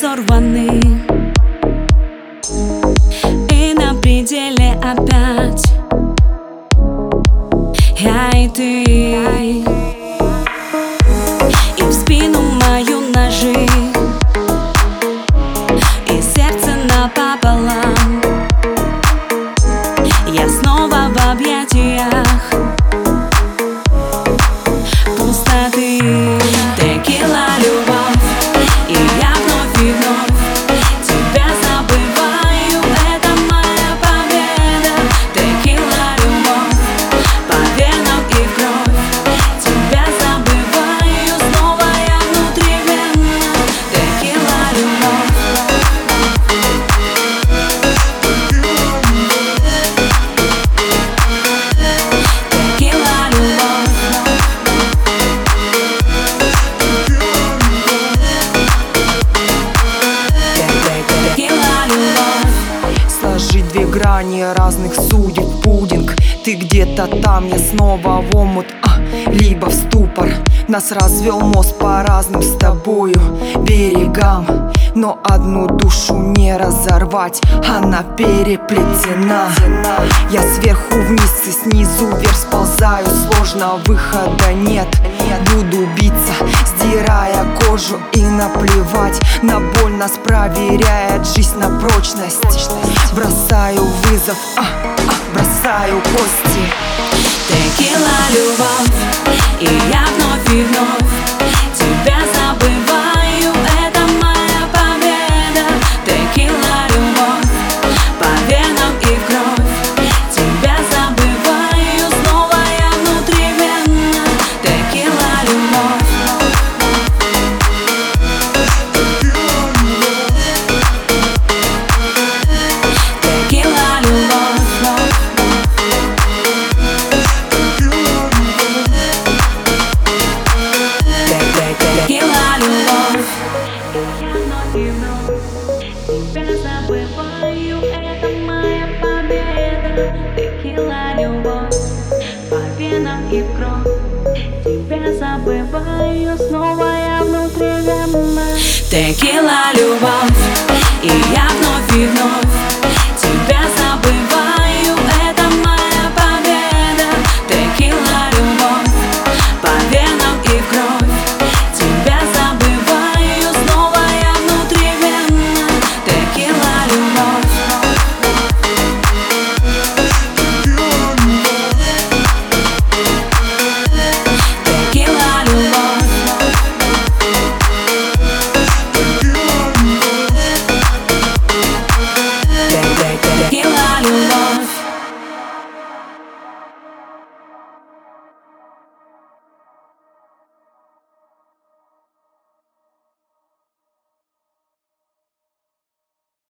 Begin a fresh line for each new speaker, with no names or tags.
разорваны и на пределе опять я и ты. И в спину мою ножи, и сердце напополам. Я снова в объятиях пустоты. Текила любовь, и я вновь и вновь тебя забываю. Это моя победа. Текила любовь, по венам и в кровь. Тебя забываю, снова я внутривенно. Текила любовь. Текила любовь.
Сложить две грани разных судеб, пудинг. Ты где-то там, я снова в омут, либо в ступор. Нас развел мост по разным с тобою берегам, но одну душу не разорвать, она переплетена. Я сверху вниз и снизу вверх сползаю, сложно, выхода нет. Буду биться, сдирая кожу, и наплевать на боль. Нас проверяет жизнь на прочность. Бросаю вызов, бросаю кости.
Текила любовь, и я вновь и вновь тебя забываю. Это моя победа. Текила любовь, по венам и в кровь. Тебя забываю, снова я внутривенно. Текила любовь. Текила любовь. Текила любовь. Я вновь и вновь тебя забываю. Это моя победа. Текила любовь, по венам и в кровь. Тебя забываю, снова я внутривенно. Текила любовь, и я вновь и вновь